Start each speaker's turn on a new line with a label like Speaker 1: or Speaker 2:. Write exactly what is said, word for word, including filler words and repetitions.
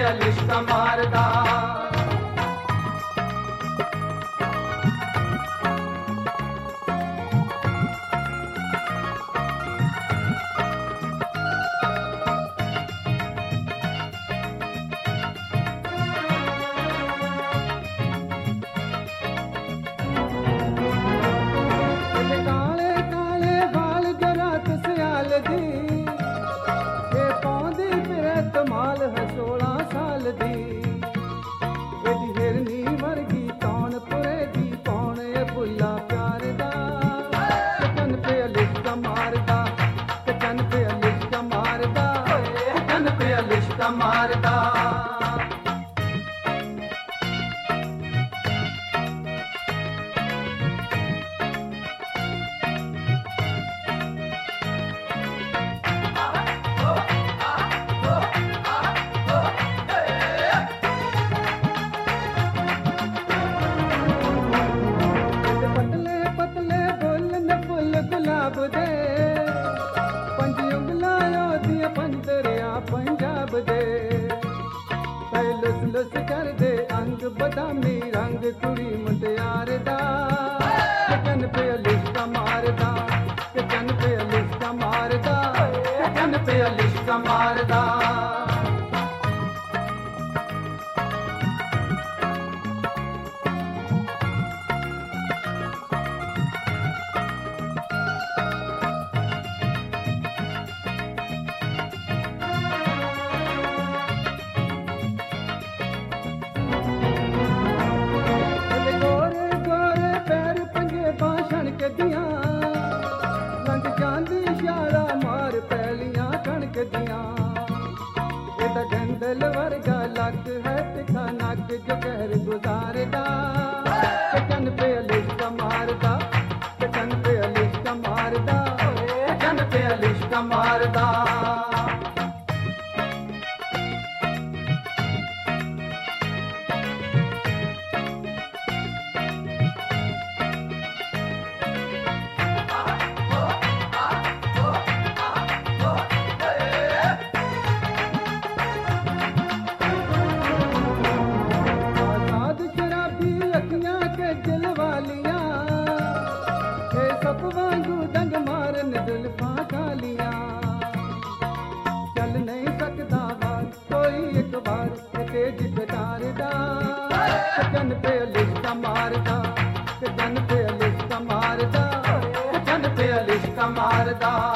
Speaker 1: लिश्का मारदा। लिश्का मारदा। पतले पतले बोलन फुल गुलाब दे, पंज उंगलां दिया पंजरिया पंजाब दे। लुस लुस कर दे अंग बदामी रंग कुड़ी मुटियार दा। कन पे लिश्का मारदा, कन पे लिश्का मारदा, कन पे लिश्का मारदा। लंघ जांदी इशारा मार पैलियां कणक दियां। एदा गंदल वर्गा लक है तिखा नक जो कहर गुजारदा। कन पे लिश्का मारदा, कन पे लिश्का मारदा, कन पे लिश्का मारदा। डंग मारन जुल्फां कालियां, चल नहीं सकदा बार कोई एक बार तेज बेदारदा। कन पे लिश्का मारदा, कन पे लिश्का मारदा, कन पे लिश्का मारदा।